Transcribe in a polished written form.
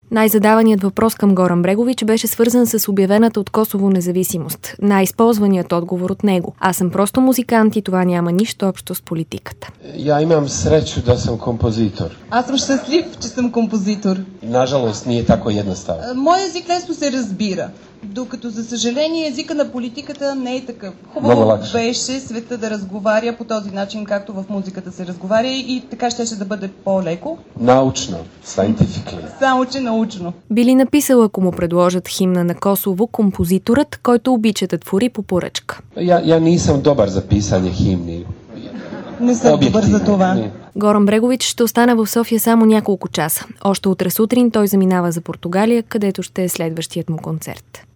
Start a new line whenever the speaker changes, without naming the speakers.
Най-задаваният въпрос към Горан Брегович беше свързан с обявената от Косово независимост. Най-използваният отговор от него: аз съм просто музикант и това няма нищо общо с политиката.
Я имам срещу да съм композитор.
Аз съм щастлив, че съм композитор.
Нажалост, не е тако едноставно.
Моят език лесно се разбира, докато за съжаление езика на политиката не е такъв. Хубаво беше света да разговаря по този начин, както в музиката се разговаря, и така щеше да бъде по-леко.
Научно, scientifically.
Само че научно.
Били написал, ако му предложат химна на Косово, композиторът, който обича да твори по поръчка.
Я не съм добър за писане химни.
Не съм добър за това.
Не.
Горан Брегович ще остане в София само няколко часа. Още утре сутрин той заминава за Португалия, където ще е следващият му концерт.